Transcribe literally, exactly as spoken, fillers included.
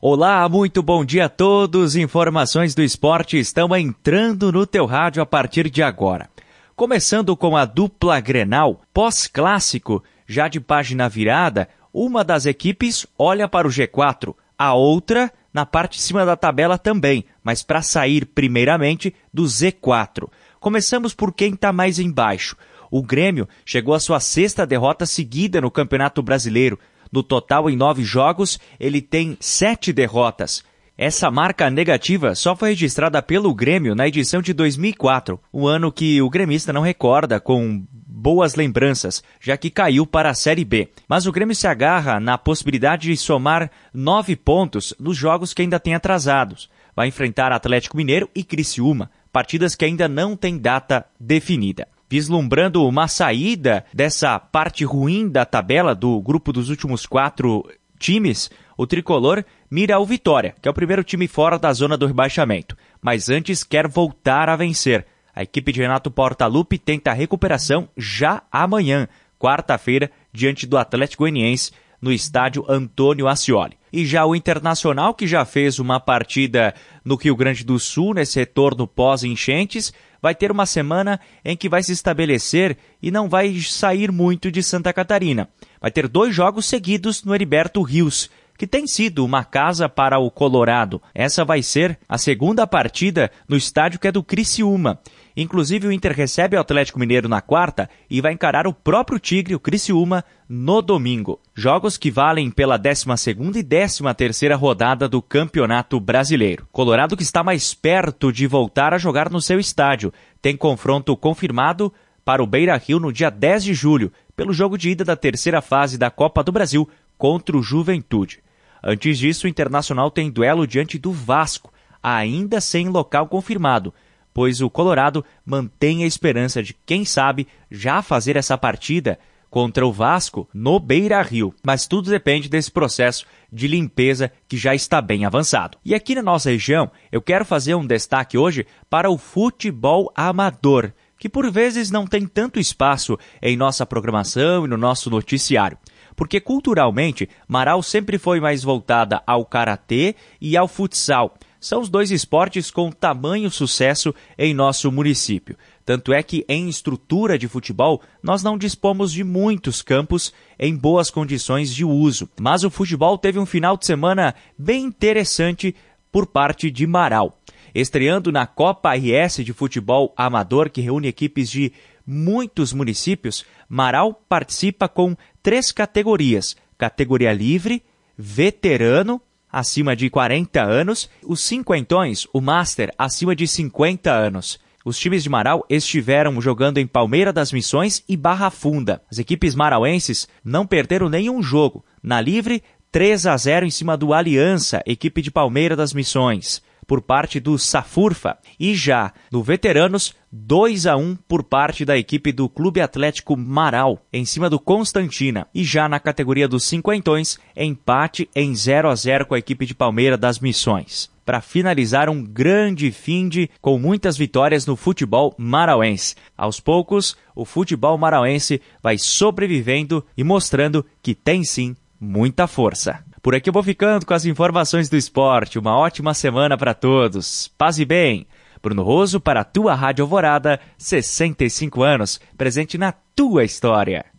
Olá, muito bom dia a todos. Informações do esporte estão entrando no teu rádio a partir de agora. Começando com a dupla Grenal, pós-clássico, já de página virada, uma das equipes olha para o G quatro, a outra na parte de cima da tabela também, mas para sair primeiramente do Z quatro. Começamos por quem está mais embaixo. O Grêmio chegou à sua sexta derrota seguida no Campeonato Brasileiro. No total, em nove jogos, ele tem sete derrotas. Essa marca negativa só foi registrada pelo Grêmio na edição de dois mil e quatro, um ano que o gremista não recorda com boas lembranças, já que caiu para a Série B. Mas o Grêmio se agarra na possibilidade de somar nove pontos nos jogos que ainda tem atrasados. Vai enfrentar Atlético Mineiro e Criciúma, partidas que ainda não têm data definida. Vislumbrando uma saída dessa parte ruim da tabela do grupo dos últimos quatro times, o tricolor mira o Vitória, que é o primeiro time fora da zona do rebaixamento, mas antes quer voltar a vencer. A equipe de Renato Portaluppi tenta a recuperação já amanhã, quarta-feira, diante do Atlético Goianiense, no estádio Antônio Ascioli. E já o Internacional, que já fez uma partida no Rio Grande do Sul, nesse retorno pós-enchentes, vai ter uma semana em que vai se estabelecer e não vai sair muito de Santa Catarina. Vai ter dois jogos seguidos no Heriberto Rios, que tem sido uma casa para o Colorado. Essa vai ser a segunda partida no estádio que é do Criciúma. Inclusive o Inter recebe o Atlético Mineiro na quarta e vai encarar o próprio Tigre, o Criciúma, no domingo. Jogos que valem pela décima segunda e décima terceira rodada do Campeonato Brasileiro. Colorado que está mais perto de voltar a jogar no seu estádio. Tem confronto confirmado para o Beira-Rio no dia dez de julho, pelo jogo de ida da terceira fase da Copa do Brasil contra o Juventude. Antes disso, o Internacional tem duelo diante do Vasco, ainda sem local confirmado, pois o Colorado mantém a esperança de, quem sabe, já fazer essa partida contra o Vasco no Beira-Rio. Mas tudo depende desse processo de limpeza que já está bem avançado. E aqui na nossa região, eu quero fazer um destaque hoje para o futebol amador, que por vezes não tem tanto espaço em nossa programação e no nosso noticiário. Porque culturalmente, Marau sempre foi mais voltada ao karatê e ao futsal. São os dois esportes com tamanho sucesso em nosso município. Tanto é que em estrutura de futebol, nós não dispomos de muitos campos em boas condições de uso. Mas o futebol teve um final de semana bem interessante por parte de Marau. Estreando na Copa R S de futebol amador, que reúne equipes de muitos municípios, Marau participa com três categorias: categoria livre, veterano, acima de quarenta anos, os cinquentões, o Master, acima de cinquenta anos. Os times de Marau estiveram jogando em Palmeira das Missões e Barra Funda. As equipes marauenses não perderam nenhum jogo. Na livre, três a zero em cima do Aliança, equipe de Palmeira das Missões, por parte do Safurfa. E já no veteranos, dois a um por parte da equipe do Clube Atlético Marau, em cima do Constantina. E já na categoria dos cinquentões, empate em zero a zero com a equipe de Palmeira das Missões. Para finalizar um grande finde com muitas vitórias no futebol marauense. Aos poucos, o futebol marauense vai sobrevivendo e mostrando que tem sim muita força. Por aqui eu vou ficando com as informações do esporte. Uma ótima semana para todos. Paz e bem. Bruno Roso para a tua Rádio Alvorada, sessenta e cinco anos, presente na tua história.